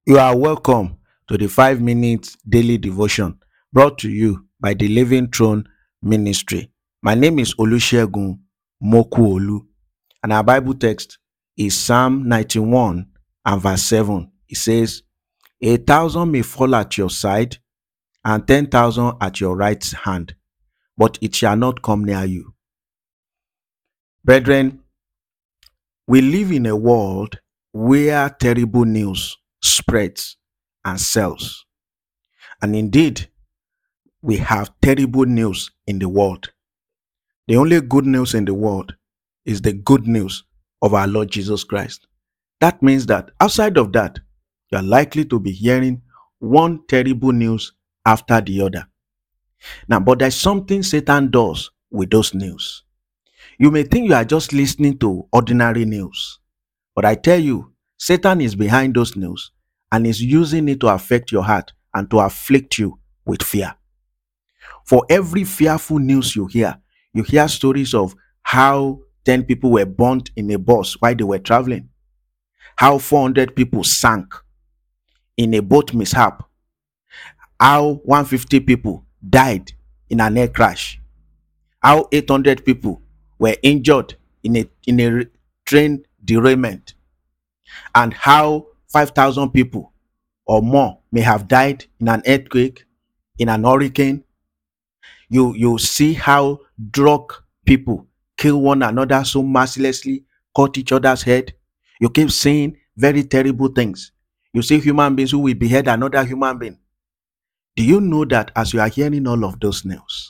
You are welcome to the 5 minutes daily devotion brought to you by the Living Throne Ministry. My name is Olusegun Mokuolu, and our Bible text is Psalm 91 and verse 7. It says, "A thousand may fall at your side and 10,000 at your right hand, but it shall not come near you." Brethren, we live in a world where terrible news spreads and sells. And indeed, we have terrible news in the world. The only good news in the world is the good news of our Lord Jesus Christ. That means that outside of that, you are likely to be hearing one terrible news after the other. Now, but there's something Satan does with those news. You may think you are just listening to ordinary news, but I tell you, Satan is behind those news and is using it to affect your heart and to afflict you with fear. For every fearful news you hear stories of how 10 people were burnt in a bus while they were traveling, how 400 people sank in a boat mishap, how 150 people died in an air crash, how 800 people were injured in a train derailment, and how 5,000 people or more may have died in an earthquake, in an hurricane. You see how drug people kill one another so mercilessly, cut each other's head. You keep seeing very terrible things. You see human beings who will behead another human being. Do you know that as you are hearing all of those news,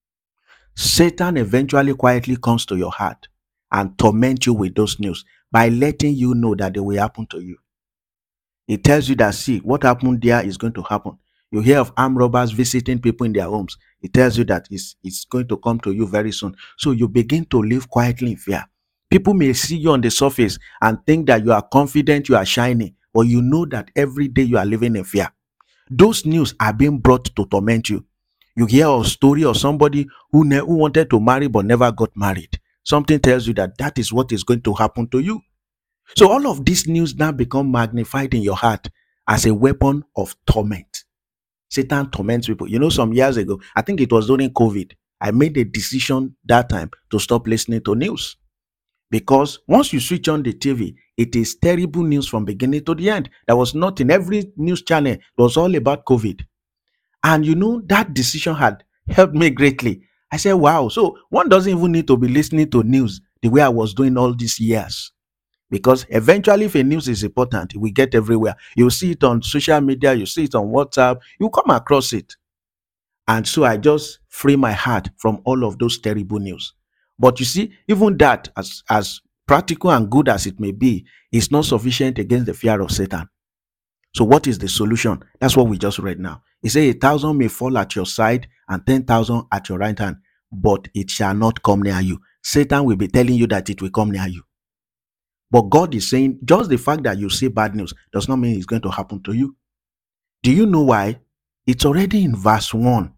Satan eventually quietly comes to your heart and torment you with those news by letting you know that they will happen to you. He tells you that, see, what happened there is going to happen. You hear of armed robbers visiting people in their homes. He tells you that it's going to come to you very soon. So you begin to live quietly in fear. People may see you on the surface and think that you are confident, you are shining, but you know that every day you are living in fear. Those news are being brought to torment you. You hear a story of somebody who wanted to marry but never got married. Something tells you that that is what is going to happen to you. So all of these news now become magnified in your heart as a weapon of torment. Satan torments people. You know, some years ago, I think it was during COVID, I made a decision that time to stop listening to news. Because once you switch on the TV, it is terrible news from beginning to the end. There was nothing. Every news channel was all about COVID. And you know, that decision had helped me greatly. I said, wow, so one doesn't even need to be listening to news the way I was doing all these years. Because eventually, if a news is important, we get everywhere. You see it on social media, you see it on WhatsApp, you come across it. And so I just free my heart from all of those terrible news. But you see, even that, as practical and good as it may be, is not sufficient against the fear of Satan. So what is the solution? That's what we just read now. He said, 1,000 may fall at your side and 10,000 at your right hand, but it shall not come near you. Satan will be telling you that it will come near you. But God is saying, just the fact that you see bad news does not mean it's going to happen to you. Do you know why? It's already in verse 1.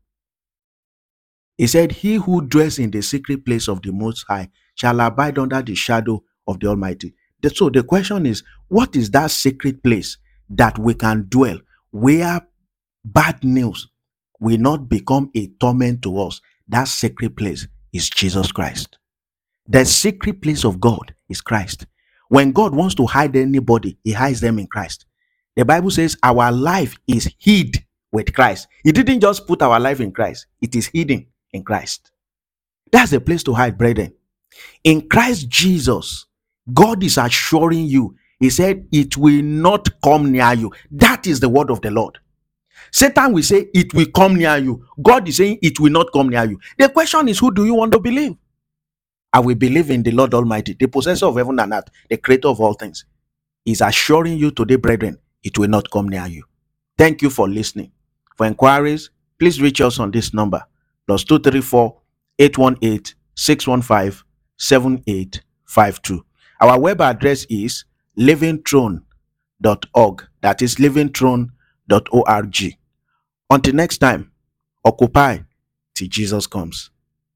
He said, he who dwells in the secret place of the Most High shall abide under the shadow of the Almighty. So the question is, what is that secret place that we can dwell where bad news will not become a torment to us? That secret place is Jesus Christ. The secret place of God is Christ. When God wants to hide anybody, he hides them in Christ. The Bible says our life is hid with Christ. He didn't just put our life in Christ. It is hidden in Christ. That's the place to hide, brethren. In Christ Jesus, God is assuring you. He said, it will not come near you. That is the word of the Lord. Satan will say, it will come near you. God is saying, it will not come near you. The question is, who do you want to believe? I will believe in the Lord Almighty, the possessor of heaven and earth, the creator of all things. He's assuring you today, brethren, it will not come near you. Thank you for listening. For inquiries, please reach us on this number, +234 818 615 7852. Our web address is livingthrone.org. That is livingthrone.org. Until next time, occupy till Jesus comes.